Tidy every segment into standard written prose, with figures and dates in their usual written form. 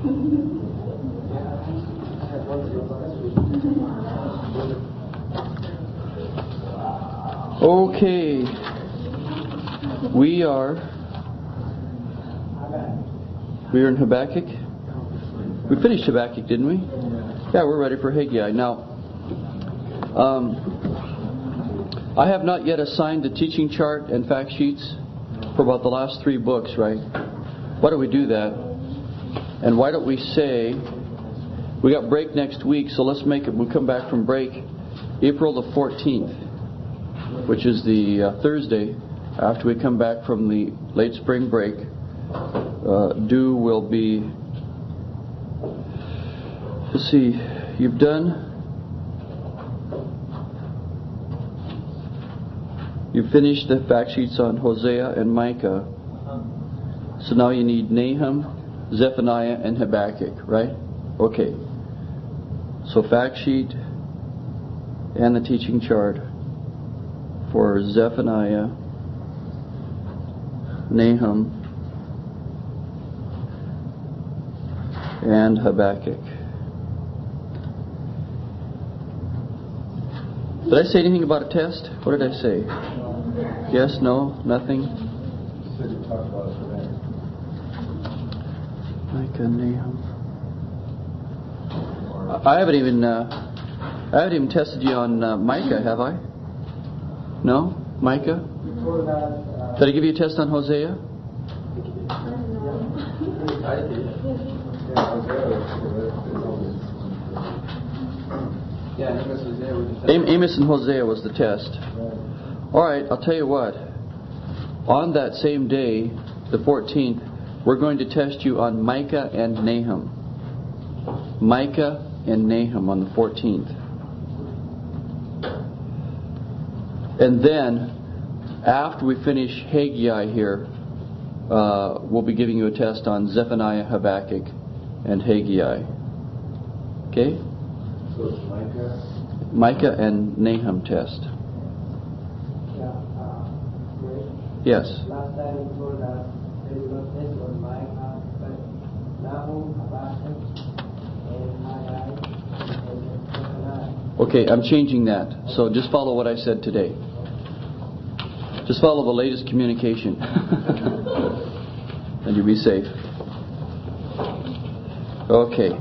Okay. We are in Habakkuk. We finished Habakkuk, didn't we? Yeah, we're ready for Haggai. Now, I have not yet assigned the teaching chart and fact sheets for about the last 3 books, right? Why don't we do that? And why don't we say, we got break next week, so let's make it, we'll come back from break April the 14th, which is the Thursday after we come back from the late spring break. Due will be, let's see, you've finished the fact sheets on Hosea and Micah. So now you need Nahum, Zephaniah, and Habakkuk, right? Okay. So fact sheet and the teaching chart for Zephaniah, Nahum, and Habakkuk. Did I say anything about a test? What did I say? Yes, no, nothing? Micah, Nahum. I haven't even tested you on Micah, have I? No? Micah? Did I give you a test on Hosea? Amos and Hosea was the test. Alright, I'll tell you what. On that same day, the 14th, we're going to test you on Micah and Nahum. Micah and Nahum on the 14th. And then, after we finish Haggai here, we'll be giving you a test on Zephaniah, Habakkuk, and Haggai. Okay? So it's Micah and Nahum test. Yes. Last time you told us there is no test on Micah, but Nahum, Habakkuk, and Haggai, and Zephaniah. Okay, I'm changing that. So just follow what I said today. Just follow the latest communication. And you'll be safe. Okay.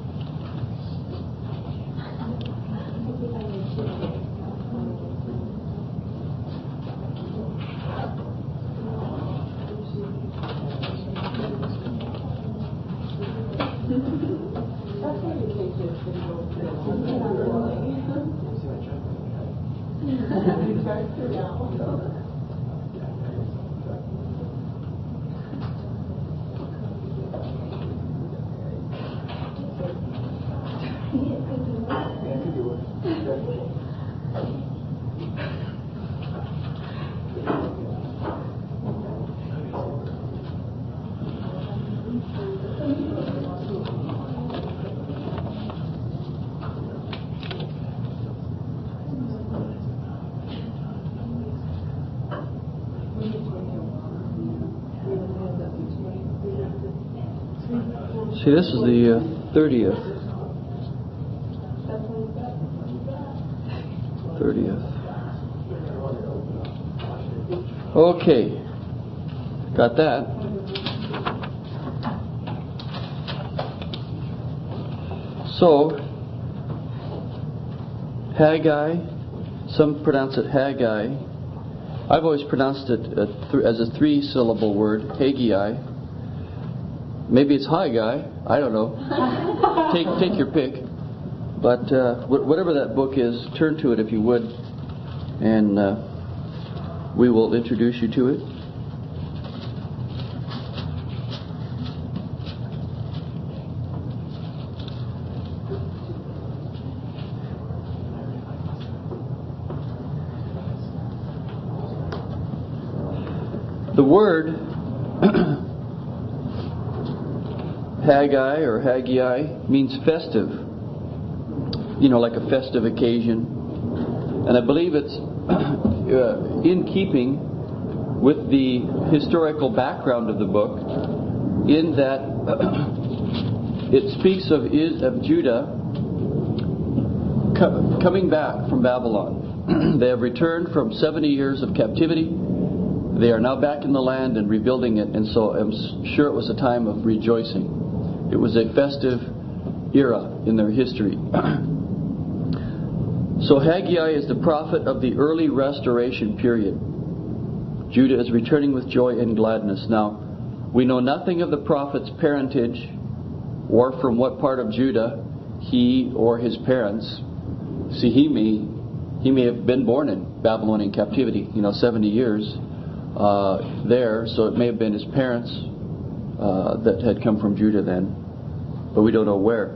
See, this is the 30th. 30th. Okay. Got that. So, Haggai, some pronounce it Haggai. I've always pronounced it as a 3-syllable word, Haggai. Maybe it's Haggai. I don't know. Take your pick. But whatever that book is, turn to it if you would, and we will introduce you to it. The word Haggai or Haggai means festive. You know, like a festive occasion. And I believe it's in keeping with the historical background of the book, in that it speaks of Judah coming back from Babylon. They have returned from 70 years of captivity. They are now back in the land and rebuilding it, and so I'm sure it was a time of rejoicing. It was a festive era in their history. So Haggai is the prophet of the early restoration period. Judah is returning with joy and gladness. Now, we know nothing of the prophet's parentage or from what part of Judah he or his parents. See, he may have been born in Babylonian captivity, 70 years there, so it may have been his parents that had come from Judah then, but we don't know where.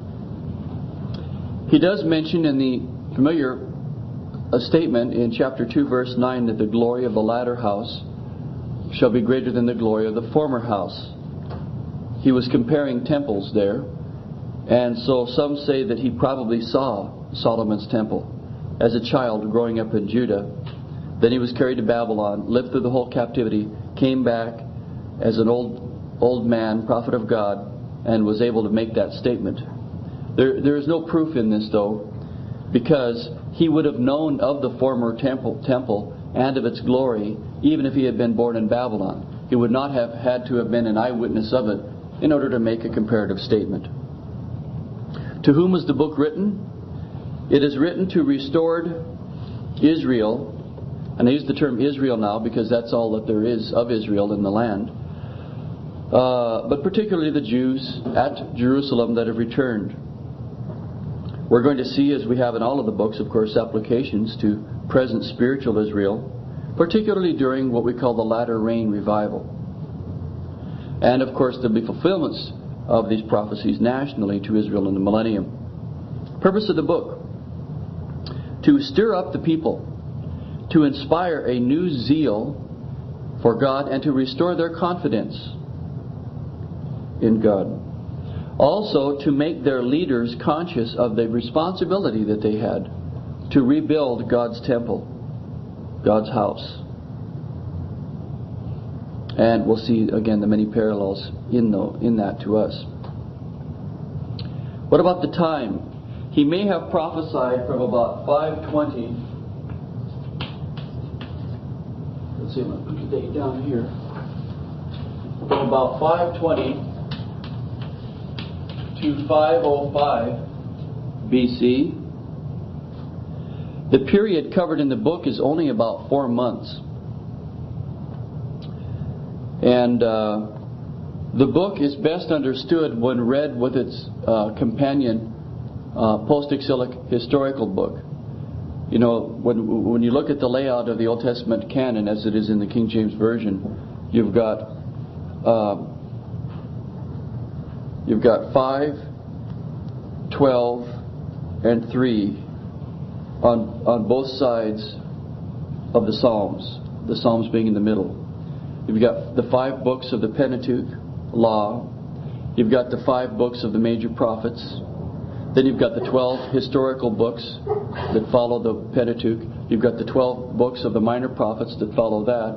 He does mention in the familiar statement in chapter 2, verse 9, that the glory of the latter house shall be greater than the glory of the former house. He was comparing temples there, and so some say that he probably saw Solomon's temple as a child growing up in Judah. Then he was carried to Babylon, lived through the whole captivity, came back as an old man, prophet of God, and was able to make that statement. There is no proof in this, though, because he would have known of the former temple and of its glory, even if he had been born in Babylon. He would not have had to have been an eyewitness of it in order to make a comparative statement. To whom was the book written? It is written to restored Israel, and I use the term Israel now because that's all that there is of Israel in the land, but particularly the Jews at Jerusalem that have returned. We're going to see, as we have in all of the books, of course, applications to present spiritual Israel, particularly during what we call the latter rain revival. And, of course, there'll be fulfillments of these prophecies nationally to Israel in the millennium. Purpose of the book: to stir up the people, to inspire a new zeal for God, and to restore their confidence in God. Also, to make their leaders conscious of the responsibility that they had to rebuild God's temple, God's house. And we'll see again the many parallels in that to us. What about the time? He may have prophesied from about 520. Let's see, I'm going to put the date down here. From about 520 to 505 BC. The period covered in the book is only about 4 months. And the book is best understood when read with its companion post-exilic historical book. When you look at the layout of the Old Testament canon as it is in the King James Version, you've got 5, 12, and 3 on both sides of the Psalms being in the middle. You've got the 5 books of the Pentateuch, Law. You've got the 5 books of the major prophets. Then you've got the 12 historical books that follow the Pentateuch. You've got the 12 books of the minor prophets that follow that.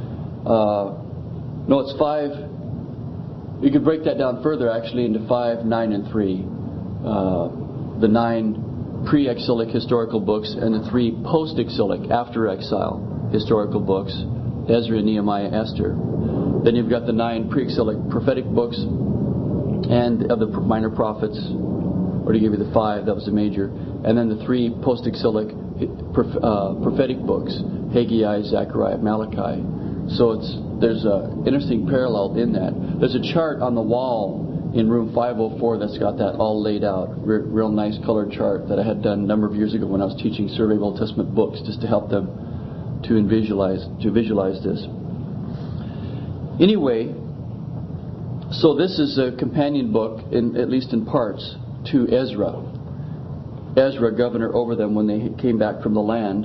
No, it's 5. You could break that down further, actually, into 5, 9, and 3. The 9 pre-exilic historical books and the 3 post-exilic, after-exile historical books: Ezra, Nehemiah, Esther. Then you've got the 9 pre-exilic prophetic books and of the minor prophets, or to give you the 5, that was the major. And then the 3 post-exilic prophetic books: Haggai, Zechariah, Malachi. So there's an interesting parallel in that. There's a chart on the wall in room 504 that's got that all laid out. Real nice colored chart that I had done a number of years ago when I was teaching Survey of Old Testament books, just to help them to visualize this. Anyway, so this is a companion book, at least in parts, to Ezra. Ezra, governor over them when they came back from the land.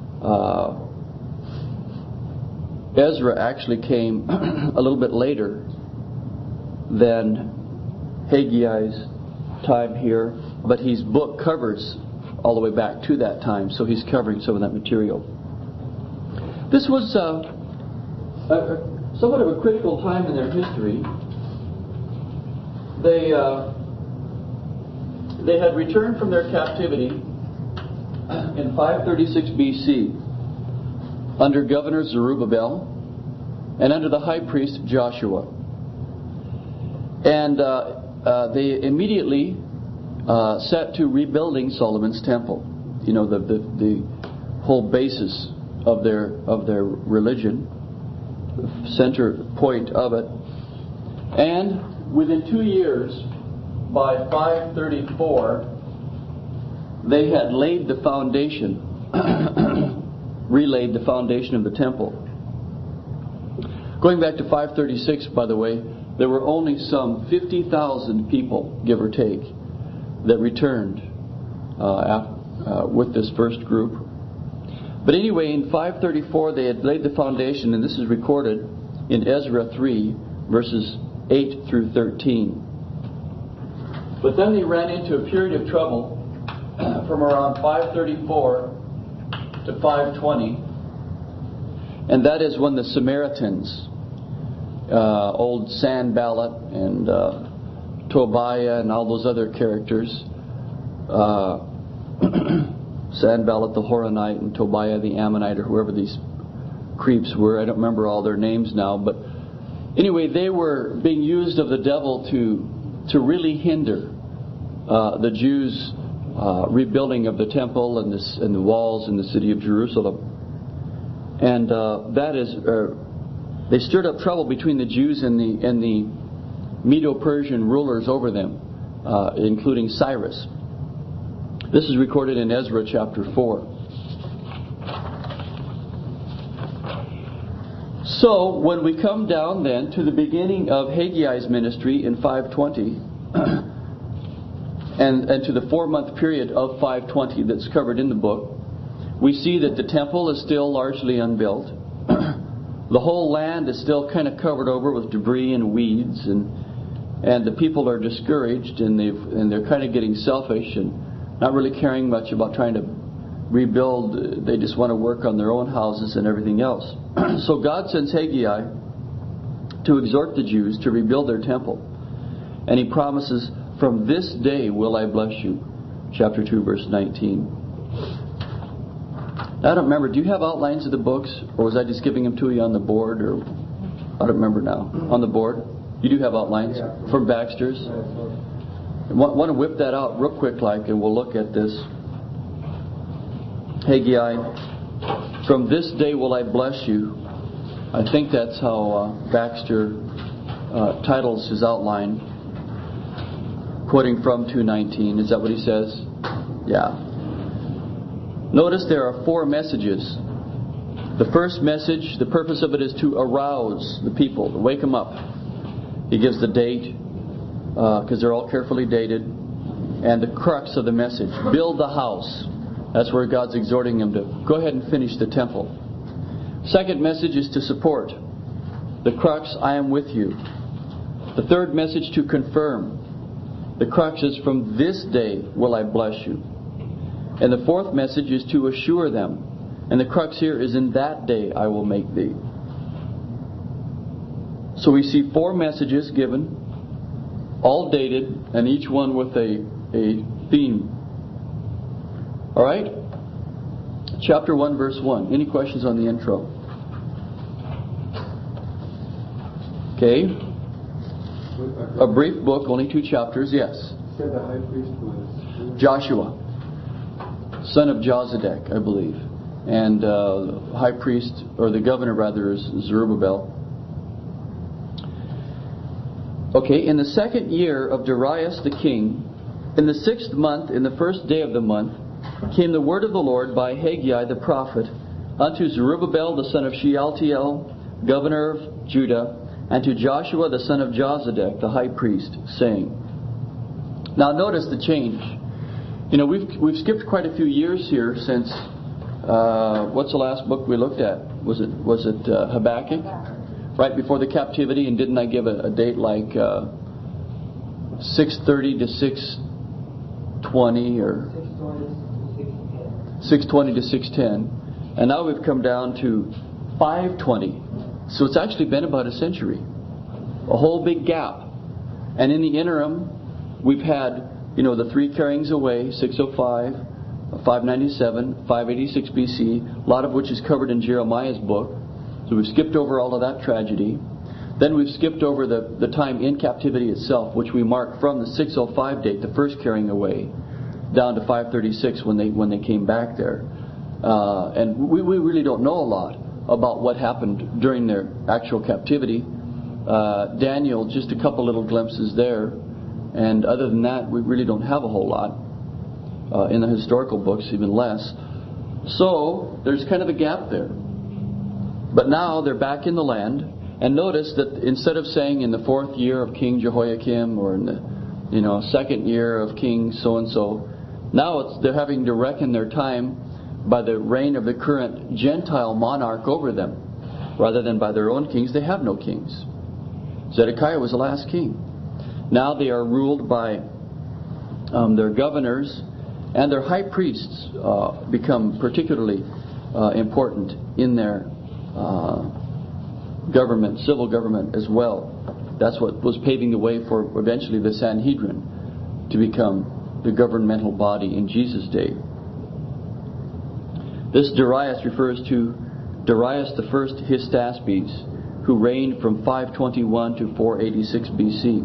Ezra actually came a little bit later than Haggai's time here, but his book covers all the way back to that time, so he's covering some of that material. This was somewhat of a critical time in their history. they had returned from their captivity in 536 BC under Governor Zerubbabel and under the high priest Joshua. And they immediately set to rebuilding Solomon's temple. You know, the whole basis of their religion, the center point of it. And within 2 years, by 534, they had laid the foundation, relayed the foundation of the temple. Going back to 536, by the way, there were only some 50,000 people, give or take, that returned with this first group. But anyway, in 534 they had laid the foundation, and this is recorded in Ezra 3, verses 8 through 13. But then they ran into a period of trouble from around 534 to 520, and that is when the Samaritans, old Sanballat and Tobiah and all those other characters, Sanballat the Horonite and Tobiah the Ammonite, or whoever these creeps were. I don't remember all their names now, but anyway, they were being used of the devil to really hinder the Jews' rebuilding of the temple and the walls in the city of Jerusalem. And that is, they stirred up trouble between the Jews and the Medo-Persian rulers over them, including Cyrus. This is recorded in Ezra chapter 4. So, when we come down then to the beginning of Haggai's ministry in 520, and to the 4-month period of 520 that's covered in the book, we see that the temple is still largely unbuilt. The whole land is still kind of covered over with debris and weeds, and the people are discouraged, and they're kind of getting selfish and not really caring much about trying to rebuild. They just want to work on their own houses and everything else. So God sends Haggai to exhort the Jews to rebuild their temple. And He promises, "From this day will I bless you." Chapter 2, verse 19. I don't remember. Do you have outlines of the books? Or was I just giving them to you on the board? Or I don't remember now. On the board? You do have outlines from Baxter's? I want to whip that out real quick and we'll look at this. Haggai, "From this day will I bless you." I think that's how Baxter titles his outline, quoting from 2:19. Is that what he says? Yeah. Notice there are 4 messages. The first message, the purpose of it is to arouse the people, to wake them up. He gives the date, because they're all carefully dated, and the crux of the message: build the house. That's where God's exhorting them to go ahead and finish the temple. Second message is to support. The crux: I am with you. The third message, to confirm. The crux is: from this day will I bless you. And the fourth message is to assure them. And the crux here is: in that day I will make thee. So we see 4 messages given, all dated, and each one with a theme. All right? Chapter 1, verse 1. Any questions on the intro? Okay. A brief book, only 2 chapters, yes. You said the high priest was Joshua, son of Jozadak, I believe. And high priest, or the governor rather, is Zerubbabel. Okay, in the 2nd year of Darius the king, in the 6th month, in the 1st day of the month, came the word of the Lord by Haggai the prophet unto Zerubbabel the son of Shealtiel, governor of Judah, and to Joshua the son of Jozadak, the high priest, saying. Now notice the change. You know, we've skipped quite a few years here since what's the last book we looked at? Was it Habakkuk? Right before the captivity, and didn't I give a date like 6:30 to 6:20 or 6:20 to 6:10, and now we've come down to 5:20. So it's actually been about a century, a whole big gap. And in the interim, we've had, the three carryings away, 605, 597, 586 BC, a lot of which is covered in Jeremiah's book. So we've skipped over all of that tragedy. Then we've skipped over the time in captivity itself, which we mark from the 605 date, the first carrying away, down to 536 when they came back there. And we really don't know a lot about what happened during their actual captivity. Daniel, just a couple little glimpses there. And other than that, we really don't have a whole lot. In the historical books, even less. So, there's kind of a gap there. But now they're back in the land. And notice that instead of saying in the 4th year of King Jehoiakim or in the 2nd year of King so-and-so, now they're having to reckon their time by the reign of the current Gentile monarch over them. Rather than by their own kings, they have no kings. Zedekiah was the last king. Now they are ruled by their governors, and their high priests become particularly important in their government, civil government as well. That's what was paving the way for eventually the Sanhedrin to become the governmental body in Jesus' day. This Darius refers to Darius the first Hystaspes, who reigned from 521 to 486 BC.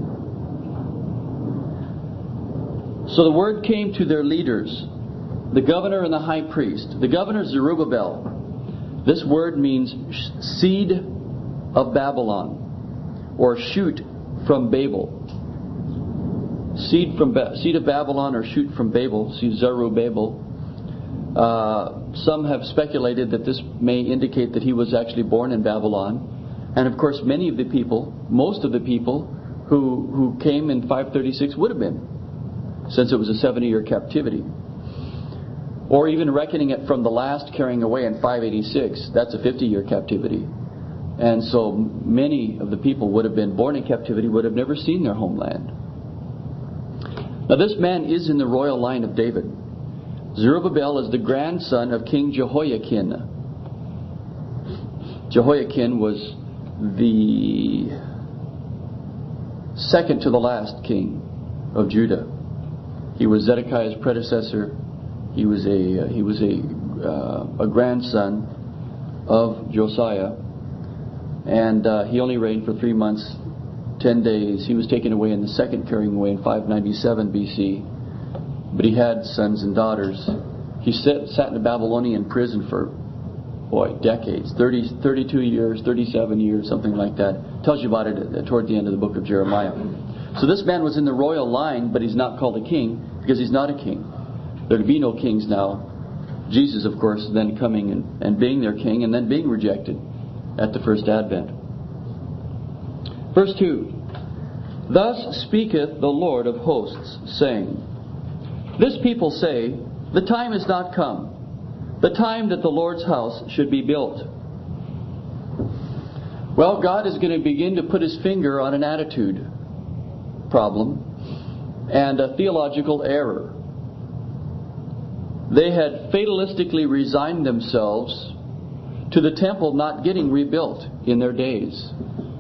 So the word came to their leaders, the governor and the high priest. The governor Zerubbabel. This word means seed of Babylon, or shoot from Babel. Seed of Babylon or shoot from Babel. See Zerubbabel. Some have speculated that this may indicate that he was actually born in Babylon. And of course most of the people who came in 536 would have been, since it was a 70-year captivity. Or even reckoning it from the last carrying away in 586, that's a 50-year captivity. And so many of the people would have been born in captivity, would have never seen their homeland. Now this man is in the royal line of David. Zerubbabel is the grandson of King Jehoiakim. Jehoiakim was the second to the last king of Judah. He was Zedekiah's predecessor. He was a grandson of Josiah, and he only reigned for 3 months, 10 days. He was taken away in the second carrying away in 597 BC, but he had sons and daughters. He sat in a Babylonian prison for decades, 32 years, 37 years, something like that. Tells you about it toward the end of the book of Jeremiah. So this man was in the royal line, but he's not called a king because he's not a king. There would be no kings now. Jesus, of course, then coming and being their king and then being rejected at the first advent. Verse 2. Thus speaketh the Lord of hosts, saying, This people say, The time is not come, the time that the Lord's house should be built. Well, God is going to begin to put His finger on an attitude problem and a theological error. They had fatalistically resigned themselves to the temple not getting rebuilt in their days.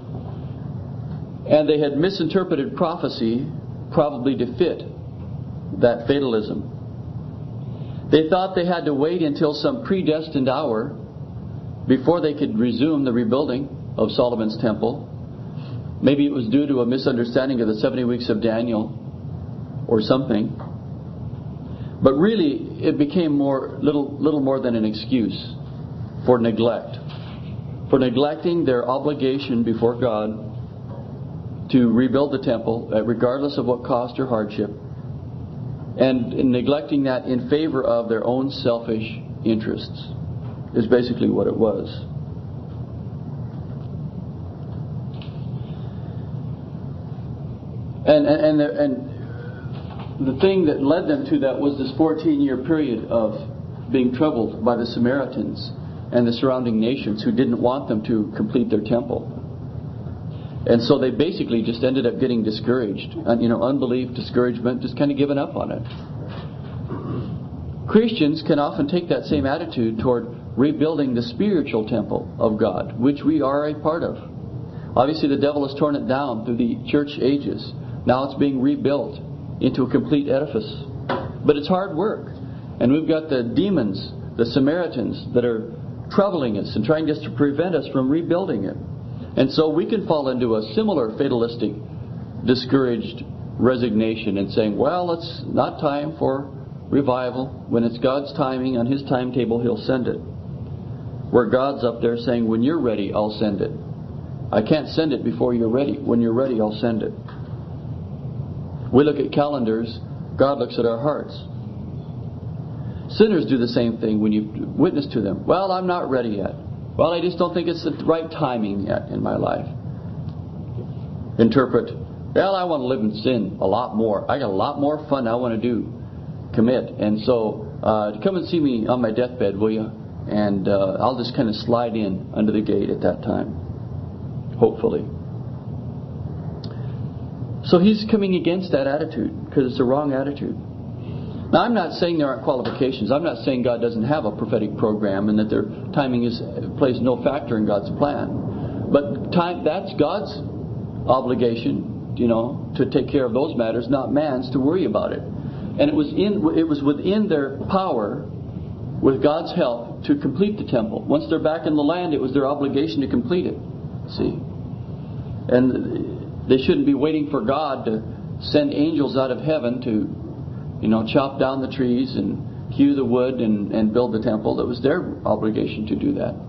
And they had misinterpreted prophecy, probably to fit that fatalism. They thought they had to wait until some predestined hour before they could resume the rebuilding of Solomon's temple. Maybe it was due to a misunderstanding of the 70 weeks of Daniel or something. But really, it became little more than an excuse for neglect. For neglecting their obligation before God to rebuild the temple, regardless of what cost or hardship. And in neglecting that in favor of their own selfish interests is basically what it was. And the thing that led them to that was this 14-year period of being troubled by the Samaritans and the surrounding nations who didn't want them to complete their temple. And so they basically just ended up getting discouraged. Unbelief, discouragement, just kind of giving up on it. Christians can often take that same attitude toward rebuilding the spiritual temple of God, which we are a part of. Obviously, the devil has torn it down through the church ages. Now it's being rebuilt into a complete edifice. But it's hard work. And we've got the demons, the Samaritans, that are troubling us and trying just to prevent us from rebuilding it. And so we can fall into a similar fatalistic, discouraged resignation and saying, well, it's not time for revival. When it's God's timing, on His timetable, He'll send it. Where God's up there saying, when you're ready, I'll send it. I can't send it before you're ready. When you're ready, I'll send it. We look at calendars. God looks at our hearts. Sinners do the same thing when you witness to them. Well, I'm not ready yet. Well, I just don't think it's the right timing yet in my life. Interpret, well, I want to live in sin a lot more. I got a lot more fun I want to do. Commit. And so, come and see me on my deathbed, will you? And I'll just kind of slide in under the gate at that time. Hopefully. So he's coming against that attitude because it's the wrong attitude. Now, I'm not saying there aren't qualifications. I'm not saying God doesn't have a prophetic program and that their timing plays no factor in God's plan. But that's God's obligation, to take care of those matters, not man's to worry about it. And it was within their power, with God's help, to complete the temple. Once they're back in the land, it was their obligation to complete it. See? And they shouldn't be waiting for God to send angels out of heaven to, chop down the trees and hew the wood and build the temple. It was their obligation to do that.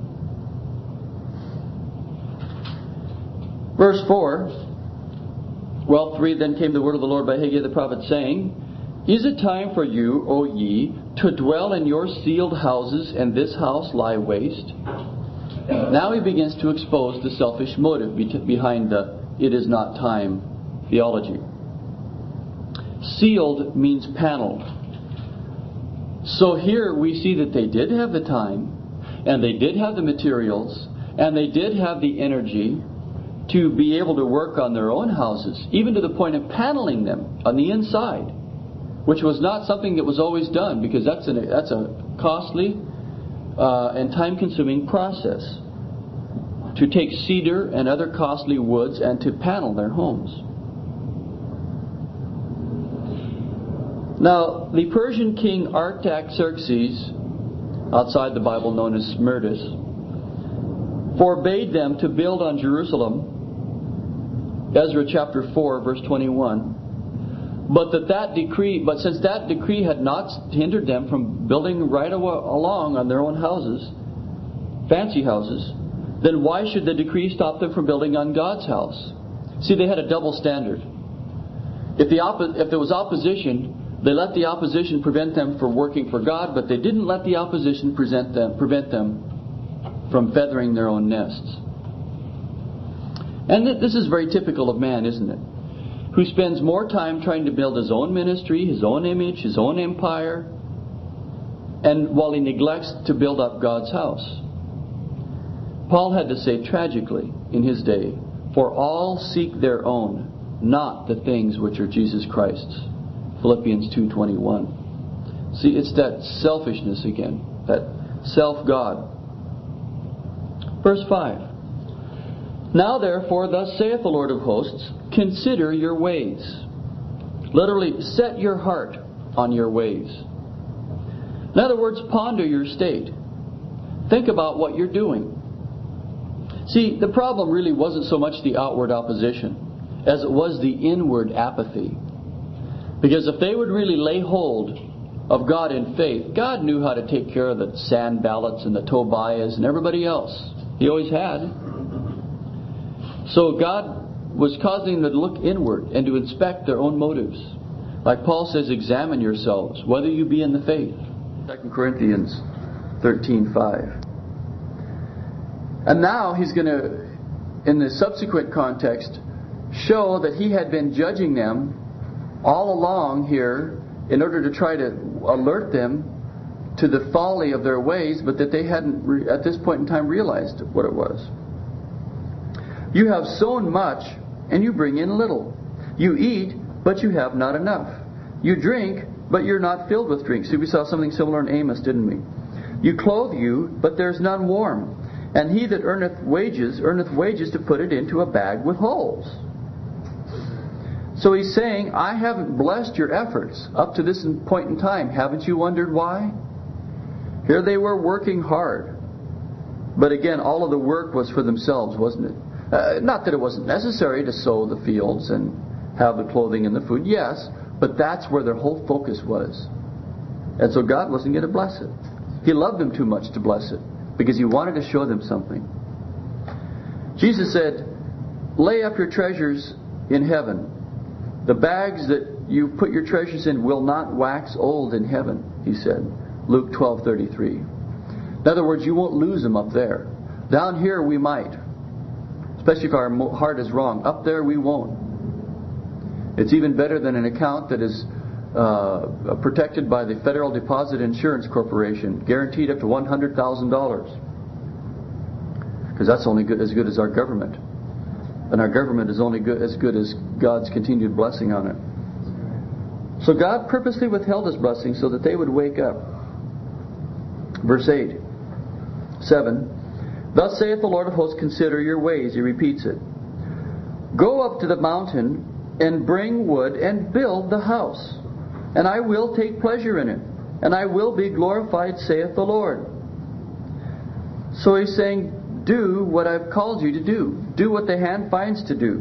Verse 4. Well, 3, then came the word of the Lord by Haggai the prophet, saying, is it time for you, O ye, to dwell in your sealed houses, and this house lie waste? Now he begins to expose the selfish motive behind the it is not time theology. Sealed means paneled. So here we see that they did have the time, and they did have the materials, and they did have the energy to be able to work on their own houses, even to the point of paneling them on the inside, which was not something that was always done, because that's a costly and time-consuming process, to take cedar and other costly woods and to panel their homes. Now, the Persian king Artaxerxes, outside the Bible known as Smerdis, forbade them to build on Jerusalem, Ezra chapter 4, verse 21. But since that decree had not hindered them from building right along on their own houses, fancy houses, then why should the decree stop them from building on God's house? See, they had a double standard. If there was opposition, they let the opposition prevent them from working for God, but they didn't let the opposition prevent them from feathering their own nests. And this is very typical of man, isn't it? Who spends more time trying to build his own ministry, his own image, his own empire, and while he neglects to build up God's house. Paul had to say tragically in his day, for all seek their own, not the things which are Jesus Christ's. Philippians 2:21. See, it's that selfishness again, that self-God. Verse 5. Now therefore, thus saith the Lord of hosts, consider your ways. Literally, set your heart on your ways. In other words, ponder your state. Think about what you're doing. See, the problem really wasn't so much the outward opposition as it was the inward apathy. Because if they would really lay hold of God in faith, God knew how to take care of the Sanballats and the Tobiahs and everybody else. He always had. So God was causing them to look inward and to inspect their own motives. Like Paul says, examine yourselves, whether you be in the faith. 2 Corinthians 13:5. And now he's going to, in the subsequent context, show that he had been judging them all along here in order to try to alert them to the folly of their ways, but that they hadn't at this point in time realized what it was. You have sown much and you bring in little. You eat, but you have not enough. You drink, but you're not filled with drink. See, we saw something similar in Amos, didn't we? You clothe you, but there's none warm. And he that earneth wages to put it into a bag with holes. So he's saying, I haven't blessed your efforts up to this point in time. Haven't you wondered why? Here they were working hard. But again, all of the work was for themselves, wasn't it? Not that it wasn't necessary to sow the fields and have the clothing and the food. Yes, but that's where their whole focus was. And so God wasn't going to bless it. He loved them too much to bless it because He wanted to show them something. Jesus said, lay up your treasures in heaven. The bags that you put your treasures in will not wax old in heaven, He said. Luke 12:33. In other words, you won't lose them up there. Down here we might. Especially if our heart is wrong. Up there we won't. It's even better than an account that is protected by the Federal Deposit Insurance Corporation, guaranteed up to $100,000. Because that's only as good as our government. And our government is only as good as God's continued blessing on it. So God purposely withheld His blessing so that they would wake up. Verse 7. Thus saith the Lord of hosts, consider your ways. He repeats it. Go up to the mountain and bring wood and build the house, and I will take pleasure in it, and I will be glorified, saith the Lord. So He's saying, do what I've called you to do. Do what the hand finds to do.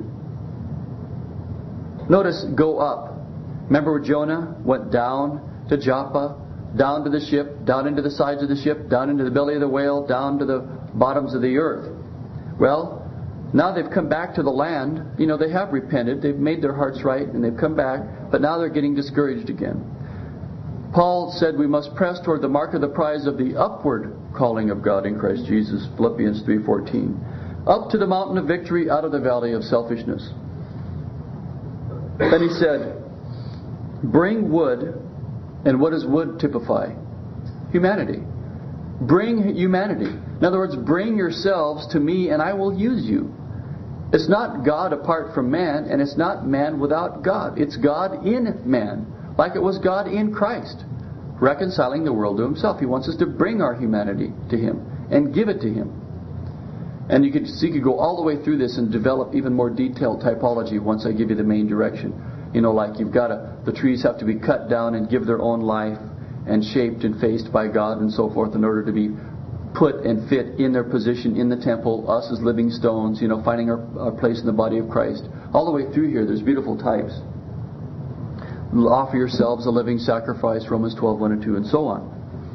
Notice, go up. Remember where Jonah went down to Joppa, down to the ship, down into the sides of the ship, down into the belly of the whale, down to the bottoms of the earth. Well, now they've come back to the land. They have repented. They've made their hearts right, and they've come back. But now they're getting discouraged again. Paul said we must press toward the mark of the prize of the upward calling of God in Christ Jesus. Philippians 3:14. Up to the mountain of victory, out of the valley of selfishness. Then he said, bring wood. And what does wood typify? Humanity. Bring humanity. In other words, bring yourselves to me and I will use you. It's not God apart from man, and it's not man without God. It's God in man, like it was God in Christ, reconciling the world to Himself. He wants us to bring our humanity to Him and give it to Him. And you could go all the way through this and develop even more detailed typology once I give you the main direction. Like you've got the trees have to be cut down and give their own life and shaped and faced by God and so forth in order to be put and fit in their position in the temple, us as living stones, finding our place in the body of Christ. All the way through here, there's beautiful types. Offer yourselves a living sacrifice, Romans 12:1 and 2, and so on.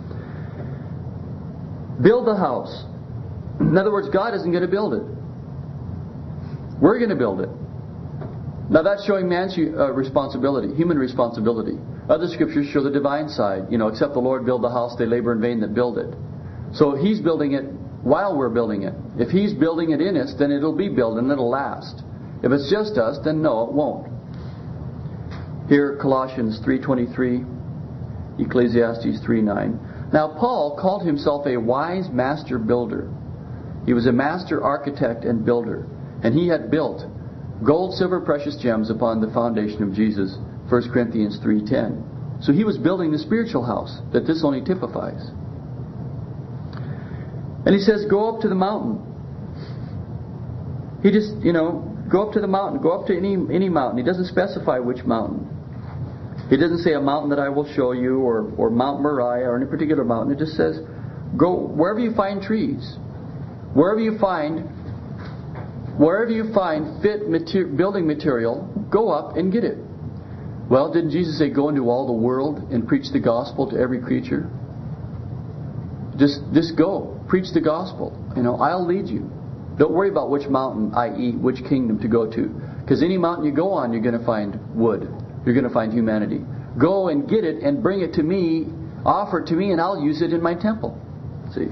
Build the house. In other words, God isn't going to build it. We're going to build it. Now that's showing man's responsibility, human responsibility. Other scriptures show the divine side. Except the Lord build the house, they labor in vain that build it. So He's building it while we're building it. If He's building it in us, then it'll be built and it'll last. If it's just us, then no, it won't. Here, Colossians 3:23, Ecclesiastes 3:9. Now Paul called himself a wise master builder. He was a master architect and builder. And he had built gold, silver, precious gems upon the foundation of Jesus. 1 Corinthians 3:10. So he was building the spiritual house that this only typifies. And he says, go up to the mountain. He just, go up to the mountain. Go up to any mountain. He doesn't specify which mountain. He doesn't say a mountain that I will show you or Mount Moriah or any particular mountain. It just says, go wherever you find trees. Wherever you find fit building material, go up and get it. Well, didn't Jesus say, go into all the world and preach the gospel to every creature? Just go. Preach the gospel. I'll lead you. Don't worry about which mountain, i.e., which kingdom to go to. Because any mountain you go on, you're going to find wood. You're going to find humanity. Go and get it and bring it to me, offer it to me, and I'll use it in my temple. See?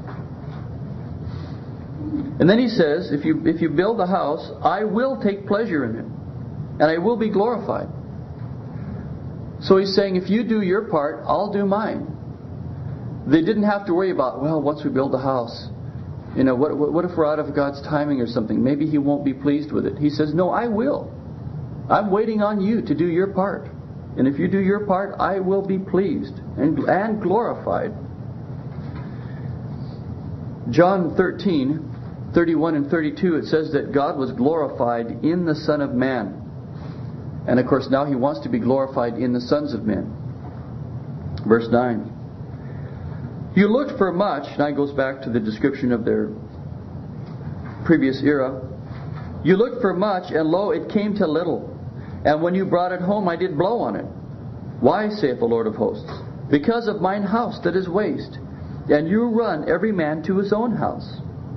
And then he says, if you build a house, I will take pleasure in it. And I will be glorified. So he's saying, if you do your part, I'll do mine. They didn't have to worry about, once we build the house, what if we're out of God's timing or something? Maybe He won't be pleased with it. He says, no, I will. I'm waiting on you to do your part. And if you do your part, I will be pleased and glorified. John 13:31 and 32, it says that God was glorified in the Son of Man. And of course now He wants to be glorified in the sons of men. Verse 9. You looked for much, now it goes back to the description of their previous era. You looked for much, and lo, it came to little. And when you brought it home, I did blow on it. Why, saith the Lord of hosts? Because of mine house that is waste. And you run every man to his own house.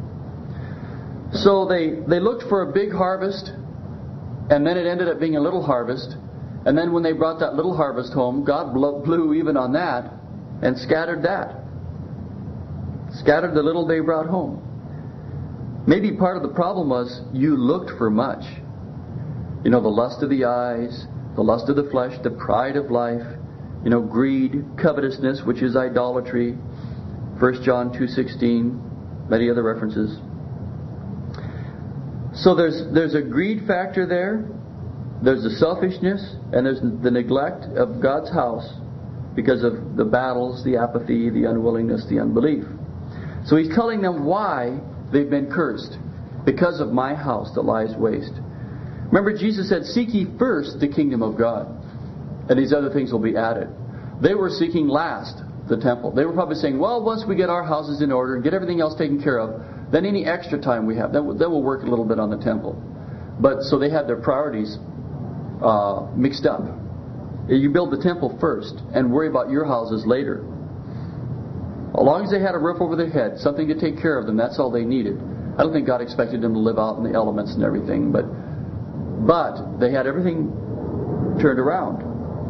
So they looked for a big harvest, and then it ended up being a little harvest. And then when they brought that little harvest home, God blew even on that and scattered that. Scattered the little they brought home. Maybe part of the problem was you looked for much. You know, the lust of the eyes, the lust of the flesh, the pride of life, you know, greed, covetousness, which is idolatry. 1 John 2:16, many other references. So there's a greed factor there. There's the selfishness, and there's the neglect of God's house because of the battles, the apathy, the unwillingness, the unbelief. So He's telling them why they've been cursed. Because of my house that lies waste. Remember, Jesus said, seek ye first the kingdom of God, and these other things will be added. They were seeking last the temple. They were probably saying, well, once we get our houses in order and get everything else taken care of, then any extra time we have, then we'll work a little bit on the temple. But so they had their priorities mixed up. You build the temple first and worry about your houses later. As long as they had a roof over their head, something to take care of them, that's all they needed. I don't think God expected them to live out in the elements and everything, but they had everything turned around.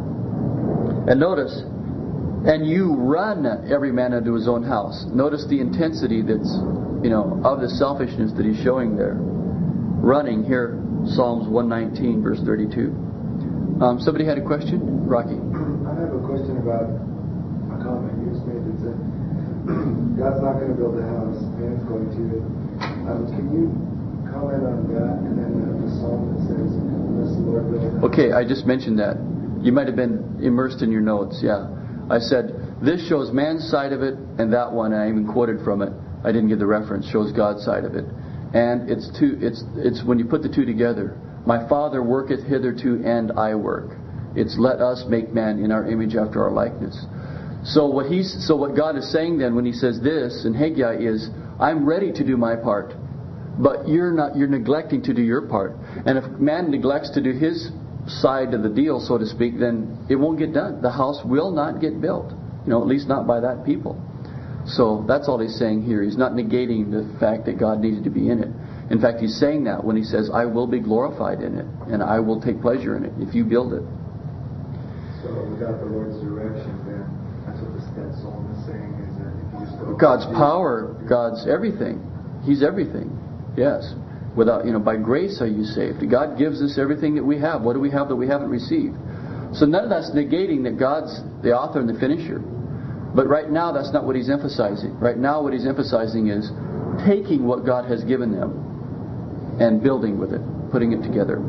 And notice, and you run every man unto his own house. Notice the intensity that's, of the selfishness that He's showing there. Running here, Psalms 119, verse 32. Somebody had a question? Rocky. I have a question about a comment you just made that said, God's not going to build a house, man's going to. Can you comment on that? And then the psalm that says, unless the Lord build a house. Okay, I just mentioned that. You might have been immersed in your notes, yeah. I said, this shows man's side of it, and that one, I even quoted from it. I didn't give the reference, shows God's side of it. And it's when you put the two together. My Father worketh hitherto, and I work. It's let us make man in our image after our likeness. So what God is saying then when He says this in Haggai is, I'm ready to do my part, but you're neglecting to do your part. And if man neglects to do his side of the deal, so to speak, then it won't get done. The house will not get built. At least not by that people. So that's all He's saying here. He's not negating the fact that God needed to be in it. In fact, He's saying that when He says, I will be glorified in it, and I will take pleasure in it if you build it. So without the Lord's direction, then that's what that psalm is saying, is that if you just go God's power, God's everything. He's everything. Yes. Without, by grace are you saved. God gives us everything that we have. What do we have that we haven't received? So none of that's negating that God's the author and the finisher. But right now, that's not what He's emphasizing. Right now, what He's emphasizing is taking what God has given them and building with it, putting it together.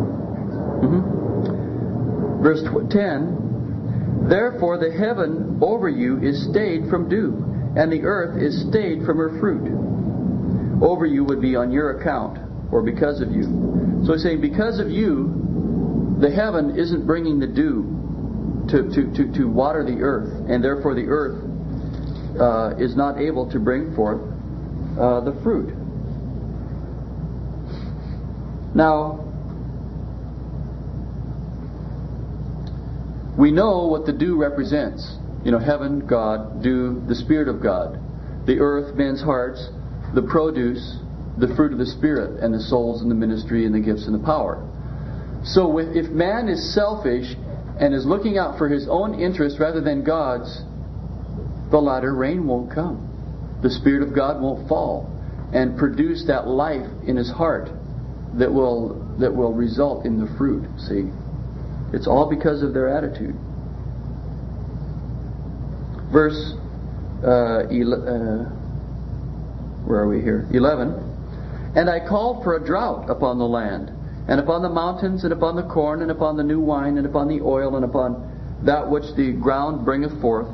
Verse 10, therefore the heaven over you is stayed from dew, and the earth is stayed from her fruit. Over you would be on your account, or because of you. So He's saying, because of you, the heaven isn't bringing the dew to water the earth, and therefore the earth is not able to bring forth the fruit. Now, we know what the dew represents. Heaven, God, dew, the Spirit of God. The earth, men's hearts, the produce, the fruit of the Spirit, and the souls and the ministry and the gifts and the power. So if man is selfish and is looking out for his own interest rather than God's, the latter rain won't come. The Spirit of God won't fall and produce that life in his heart that will result in the fruit. See? It's all because of their attitude. Verse 11. And I called for a drought upon the land, and upon the mountains, and upon the corn, and upon the new wine, and upon the oil, and upon that which the ground bringeth forth,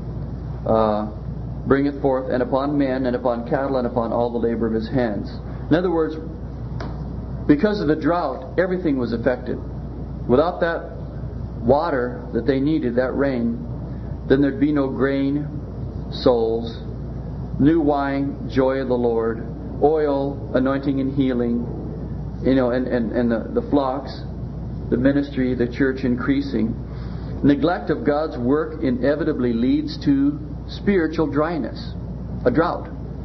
and upon men, and upon cattle, and upon all the labor of his hands. In other words, because of the drought, everything was affected. Without that water that they needed, that rain, then there'd be no grain, souls, new wine, joy of the Lord, oil, anointing and healing, and the flocks, the ministry, the church increasing. Neglect of God's work inevitably leads to spiritual dryness, a drought.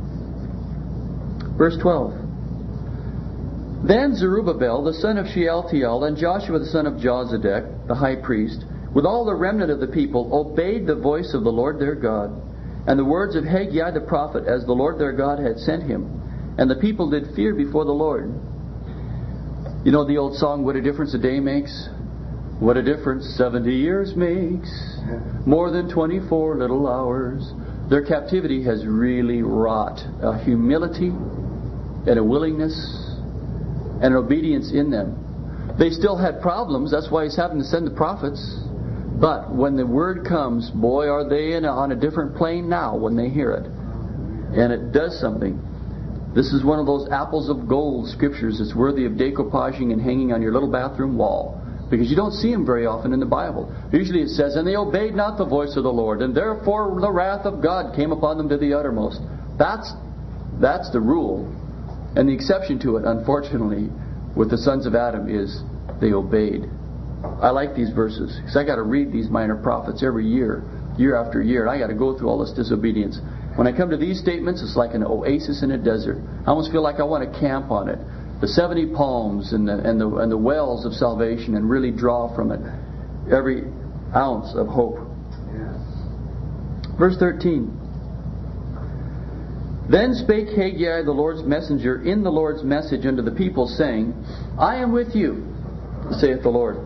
Verse 12. Then Zerubbabel, the son of Shealtiel, and Joshua, the son of Jozadak, the high priest, with all the remnant of the people, obeyed the voice of the Lord their God, and the words of Haggai the prophet, as the Lord their God had sent him. And the people did fear before the Lord. You know the old song, "What a difference a day makes? What a difference 70 years makes. More than 24 little hours." Their captivity has really wrought a humility and a willingness and an obedience in them. They still had problems. That's why He's having to send the prophets. But when the word comes, boy, are they on a different plane now when they hear it. And it does something. This is one of those apples of gold scriptures that's worthy of decoupaging and hanging on your little bathroom wall. Because you don't see them very often in the Bible. Usually it says, "And they obeyed not the voice of the Lord, and therefore the wrath of God came upon them to the uttermost." That's the rule. And the exception to it, unfortunately, with the sons of Adam is they obeyed. I like these verses because I got to read these minor prophets every year, year after year, and I got to go through all this disobedience. When I come to these statements, it's like an oasis in a desert. I almost feel like I want to camp on it. The 70 palms and the wells of salvation, and really draw from it every ounce of hope. Verse 13. Then spake Haggai the Lord's messenger in the Lord's message unto the people, saying, "I am with you, saith the Lord."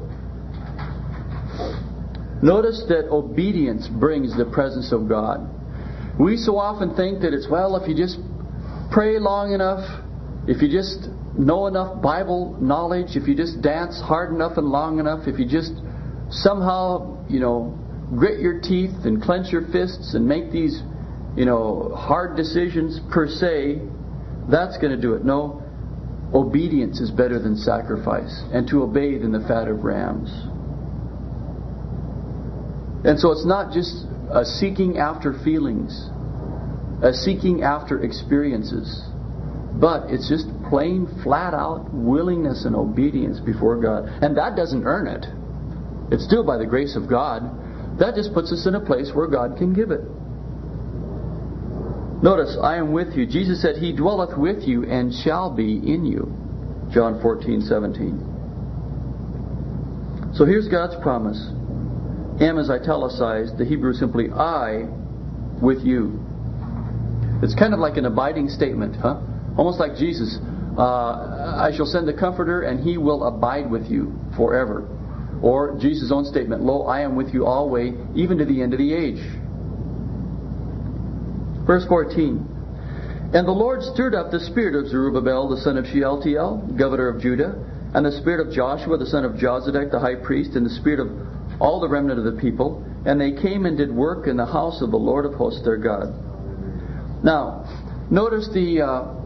Notice that obedience brings the presence of God. We so often think that it's, if you just pray long enough, if you just know enough Bible knowledge, if you just dance hard enough and long enough, if you just somehow, grit your teeth and clench your fists and make these, hard decisions per se, that's going to do it. No, obedience is better than sacrifice, and to obey than the fat of rams. And so it's not just a seeking after feelings, a seeking after experiences, but it's just plain, flat out willingness and obedience before God. And that doesn't earn it. It's still by the grace of God. That just puts us in a place where God can give it. Notice, "I am with you." Jesus said, "He dwelleth with you and shall be in you." John 14:17. So here's God's promise. "M" is italicized. The Hebrew is simply "I with you." It's kind of like an abiding statement, almost like Jesus. "I shall send the Comforter, and He will abide with you forever." Or Jesus' own statement, "Lo, I am with you always, even to the end of the age." Verse 14. "And the Lord stirred up the spirit of Zerubbabel, the son of Shealtiel, governor of Judah, and the spirit of Joshua, the son of Jozadak, the high priest, and the spirit of all the remnant of the people, and they came and did work in the house of the Lord of hosts their God." Now, notice the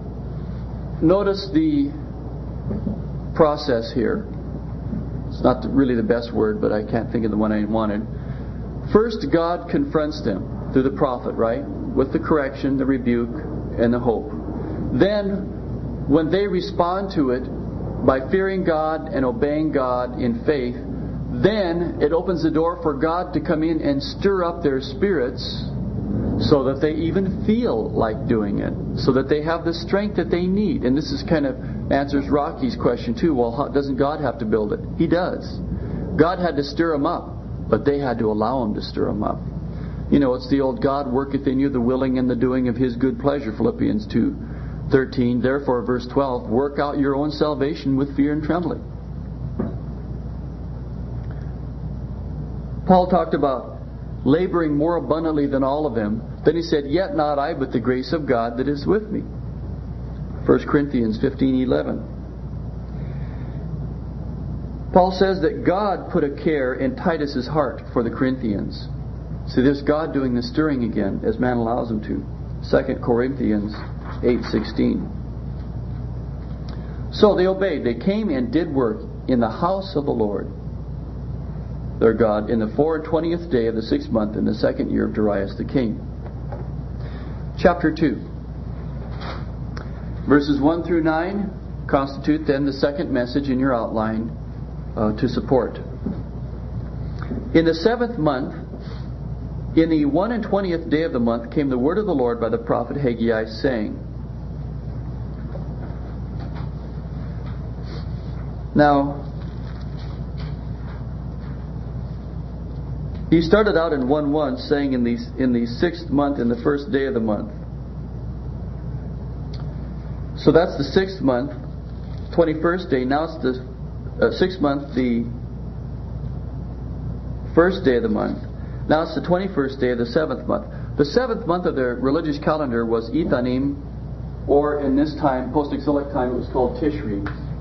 process here. It's not really the best word, but I can't think of the one I wanted. First, God confronts them through the prophet, right? With the correction, the rebuke, and the hope. Then, when they respond to it by fearing God and obeying God in faith, then it opens the door for God to come in and stir up their spirits so that they even feel like doing it, so that they have the strength that they need. And this is kind of answers Rocky's question too. Well, doesn't God have to build it? He does. God had to stir them up, but they had to allow Him to stir them up. It's the old "God worketh in you the willing and the doing of His good pleasure," Philippians 2:13. Therefore, verse 12, "Work out your own salvation with fear and trembling." Paul talked about laboring more abundantly than all of them. Then he said, "Yet not I, but the grace of God that is with me." 1 Corinthians 15:11. Paul says that God put a care in Titus's heart for the Corinthians. See, there's God doing the stirring again, as man allows Him to. 2 Corinthians 8:16. So they obeyed. They came and did work in the house of the Lord. their God, in the 24th day of the 6th month in the 2nd year of Darius the king. Chapter 2. Verses 1 through 9 constitute then the second message in your outline to support. In the 7th month, in the 21st day of the month, came the word of the Lord by the prophet Haggai, saying. Now, he started out in 1:1, saying in the 6th month, in the 1st day of the month. So that's the 6th month, 21st day. Now it's the 6th month, the 1st day of the month. Now it's the 21st day of the 7th month. The 7th month of the religious calendar was Ethanim, or in this time, post-exilic time, it was called Tishri.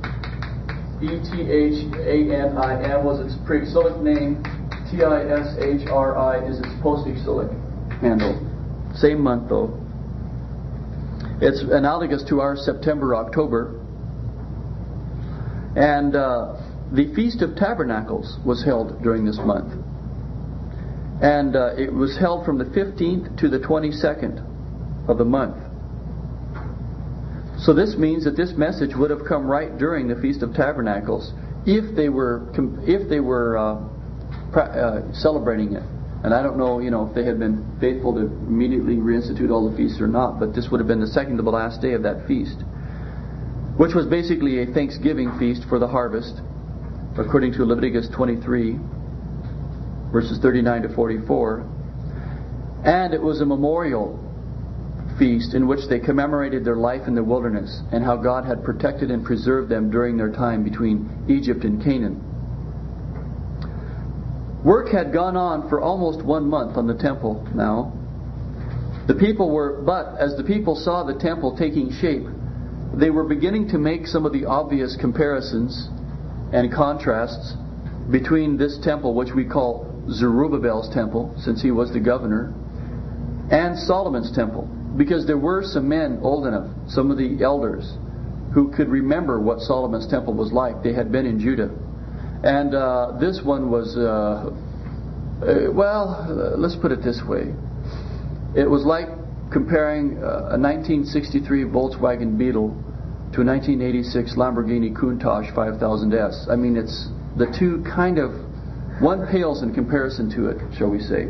Ethanim was its pre-exilic name. Tishri is its post-exilic handle. Same month though. It's analogous to our September-October. And the Feast of Tabernacles was held during this month. And it was held from the 15th to the 22nd of the month. So this means that this message would have come right during the Feast of Tabernacles if they were celebrating it. And I don't know, if they had been faithful to immediately reinstitute all the feasts or not, but this would have been the second to the last day of that feast, which was basically a Thanksgiving feast for the harvest, according to Leviticus 23, verses 39 to 44. And it was a memorial feast in which they commemorated their life in the wilderness and how God had protected and preserved them during their time between Egypt and Canaan. Work had gone on for almost 1 month on the temple now. But as the people saw the temple taking shape, they were beginning to make some of the obvious comparisons and contrasts between this temple, which we call Zerubbabel's temple, since he was the governor, and Solomon's temple. Because there were some men old enough, some of the elders, who could remember what Solomon's temple was like. They had been in Judah. And this one was, let's put it this way. It was like comparing a 1963 Volkswagen Beetle to a 1986 Lamborghini Countach 5000S. I mean, it's the two kind of, one pales in comparison to it, shall we say.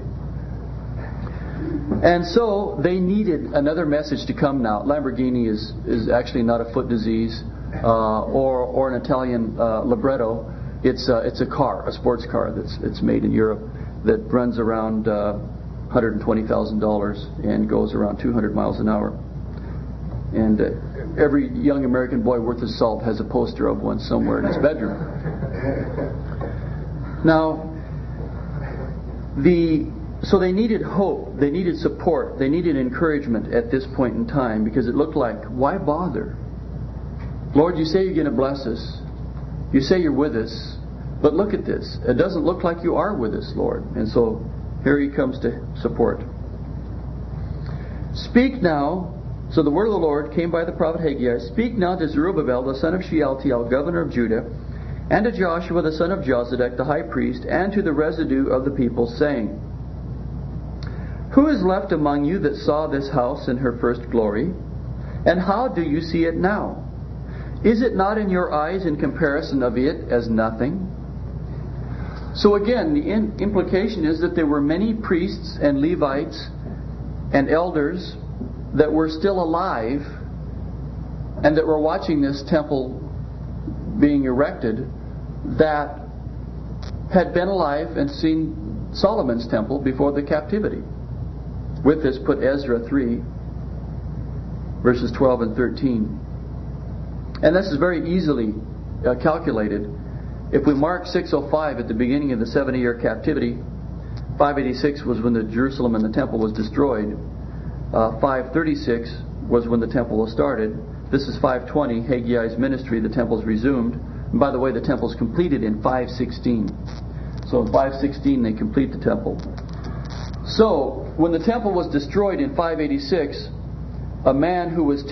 And so they needed another message to come now. Lamborghini is actually not a foot disease or an Italian libretto. It's a car, a sports car it's made in Europe that runs around $120,000 and goes around 200 miles an hour. And every young American boy worth his salt has a poster of one somewhere in his bedroom. Now, so they needed hope, they needed support, they needed encouragement at this point in time, because it looked like, why bother? Lord, you say you're going to bless us. You say you're with us. But look at this. It doesn't look like you are with us, Lord. And so here he comes to support. Speak now. So the word of the Lord came by the prophet Haggai. Speak now to Zerubbabel, the son of Shealtiel, governor of Judah, and to Joshua, the son of Josedek, the high priest, and to the residue of the people, saying, Who is left among you that saw this house in her first glory? And how do you see it now? Is it not in your eyes in comparison of it as nothing? So again, the implication is that there were many priests and Levites and elders that were still alive and that were watching this temple being erected that had been alive and seen Solomon's temple before the captivity. With this, put Ezra 3, verses 12 and 13. And this is very easily calculated. If we mark 605 at the beginning of the 70-year captivity, 586 was when the Jerusalem and the temple was destroyed. 536 was when the temple was started. This is 520, Haggai's ministry, the temple's resumed. And by the way, the temple's completed in 516. So in 516 they complete the temple. So when the temple was destroyed in 586, a man who was a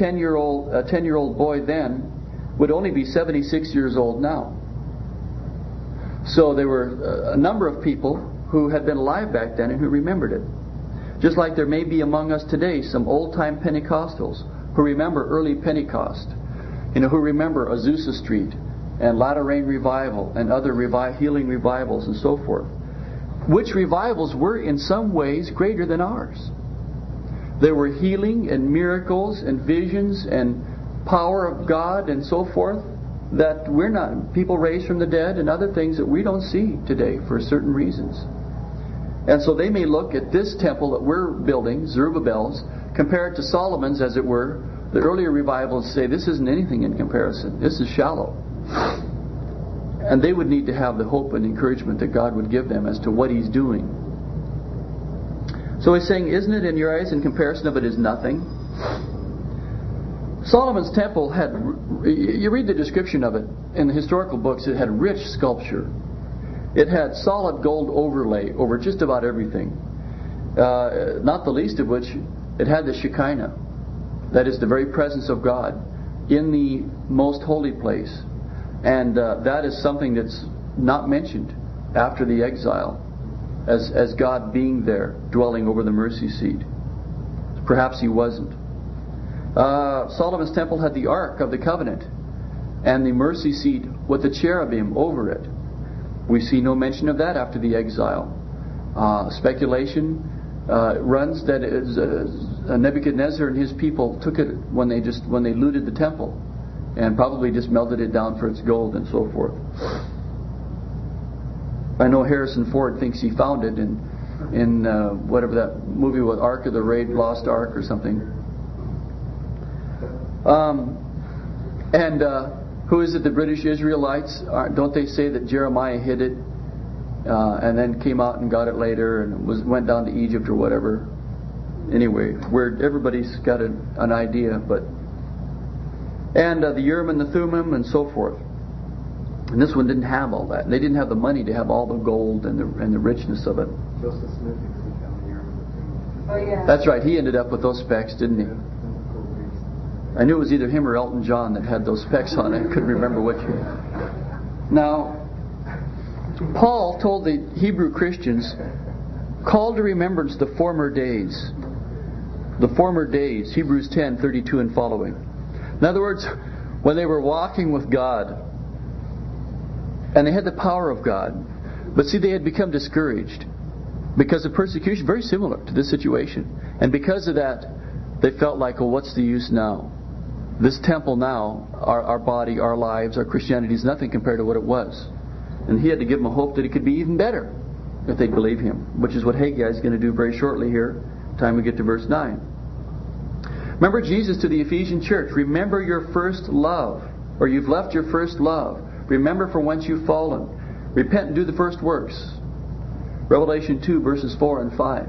10-year-old boy then would only be 76 years old now. So there were a number of people who had been alive back then and who remembered it. Just like there may be among us today some old-time Pentecostals who remember early Pentecost, who remember Azusa Street and Latter Rain Revival and other healing revivals and so forth, which revivals were in some ways greater than ours. There were healing and miracles and visions and power of God and so forth that we're not, people raised from the dead and other things that we don't see today for certain reasons. And so they may look at this temple that we're building, Zerubbabel's, compared to Solomon's, as it were, the earlier revivals, say this isn't anything in comparison. This is shallow. And they would need to have the hope and encouragement that God would give them as to what He's doing. So He's saying, isn't it in your eyes, in comparison of it, is nothing? Solomon's temple had, you read the description of it in the historical books, it had rich sculpture. It had solid gold overlay over just about everything. Not the least of which, it had the Shekinah. That is the very presence of God in the most holy place. And that is something that's not mentioned after the exile as God being there, dwelling over the mercy seat. Perhaps He wasn't. Solomon's temple had the Ark of the Covenant and the mercy seat with the cherubim over it. We see no mention of that after the exile. Speculation runs that Nebuchadnezzar and his people took it when they looted the temple and probably just melted it down for its gold and so forth. I know Harrison Ford thinks he found it in whatever that movie was, Ark of the Raid, Lost Ark or something. Who is it? The British Israelites? Don't they say that Jeremiah hid it and then came out and got it later and went down to Egypt or whatever? Anyway, where everybody's got an idea, and the Urim and the Thummim and so forth. And this one didn't have all that. They didn't have the money to have all the gold and the richness of it. Joseph Smith thinks he found the Urim and the Thummim. Oh, yeah. That's right. He ended up with those specs, didn't he? I knew it was either him or Elton John that had those specs on it. I couldn't remember which. Now, Paul told the Hebrew Christians, call to remembrance the former days. The former days, Hebrews 10:32 and following. In other words, when they were walking with God, and they had the power of God, but see, they had become discouraged because of persecution, very similar to this situation. And because of that, they felt like, well, what's the use now? This temple now, our body, our lives, our Christianity is nothing compared to what it was. And he had to give them a hope that it could be even better if they'd believe him, which is what Haggai is going to do very shortly here, time we get to verse 9. Remember Jesus to the Ephesian church, remember your first love, or you've left your first love. Remember from whence you've fallen. Repent and do the first works. Revelation 2 verses 4 and 5.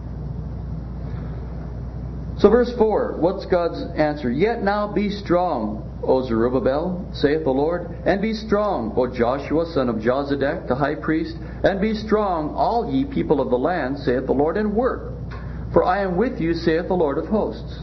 So verse 4, what's God's answer? Yet now be strong, O Zerubbabel, saith the Lord, and be strong, O Joshua, son of Jozadak, the high priest, and be strong, all ye people of the land, saith the Lord, and work. For I am with you, saith the Lord of hosts.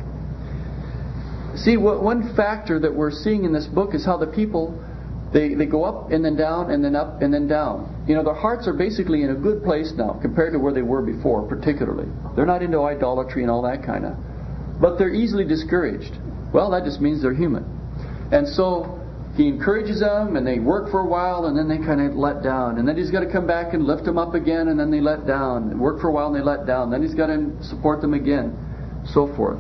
See, one factor that we're seeing in this book is how the people, they go up and then down and then up and then down. You know, their hearts are basically in a good place now compared to where they were before, particularly. They're not into idolatry and all that kind of. But they're easily discouraged. Well, that just means they're human. And so he encourages them and they work for a while and then they kind of let down. And then he's got to come back and lift them up again and then they let down. And work for a while and they let down. Then he's got to support them again. So forth.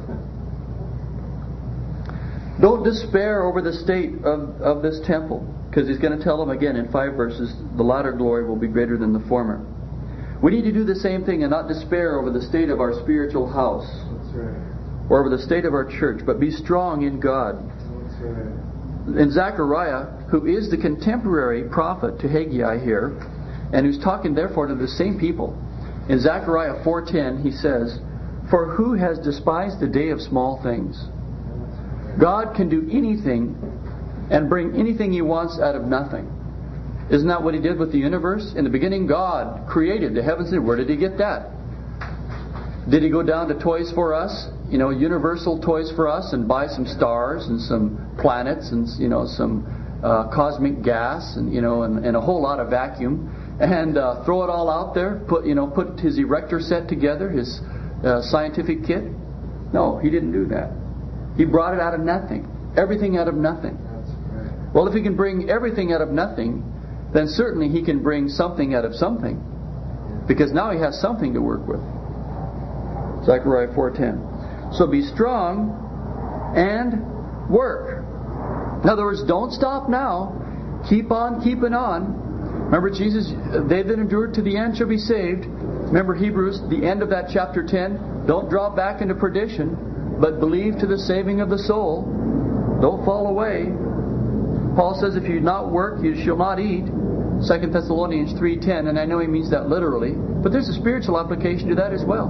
Don't despair over the state of this temple, because he's going to tell them again in 5 verses, the latter glory will be greater than the former. We need to do the same thing and not despair over the state of our spiritual house. That's right. Or over the state of our church, but be strong in God. That's right. And Zechariah, who is the contemporary prophet to Haggai here, and who's talking therefore to the same people, in Zechariah 4:10 he says, for who has despised the day of small things? God can do anything and bring anything He wants out of nothing. Isn't that what He did with the universe? In the beginning, God created the heavens and earth. Where did He get that? Did He go down to Toys for Us? You know, universal Toys for Us, and buy some stars and some planets and, you know, some cosmic gas and and a whole lot of vacuum, and throw it all out there. Put his erector set together, his scientific kit. No, he didn't do that. He brought it out of nothing. Everything out of nothing. Well, if he can bring everything out of nothing, then certainly he can bring something out of something, because now he has something to work with. Zechariah 4:10. So be strong and work. In other words, don't stop now. Keep on keeping on. Remember Jesus, they that endure to the end shall be saved. Remember Hebrews, the end of that chapter 10. Don't draw back into perdition, but believe to the saving of the soul. Don't fall away. Paul says if you not work, you shall not eat. 2 Thessalonians 3:10, and I know he means that literally, but there's a spiritual application to that as well.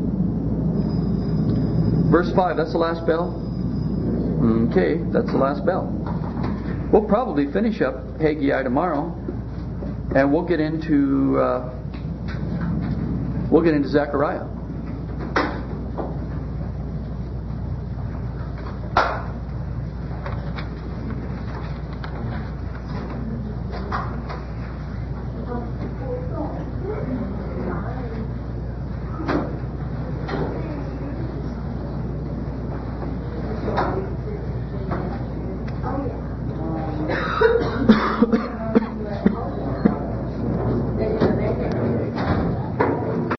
Verse 5, that's the last bell? Okay, that's the last bell. We'll probably finish up Haggai tomorrow, and we'll get into Zechariah.